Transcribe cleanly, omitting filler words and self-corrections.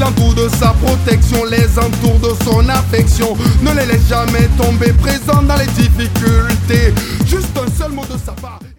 Il entoure de sa protection, les entoure de son affection. Ne les laisse jamais tomber, présent dans les difficultés. Juste un seul mot de sa part.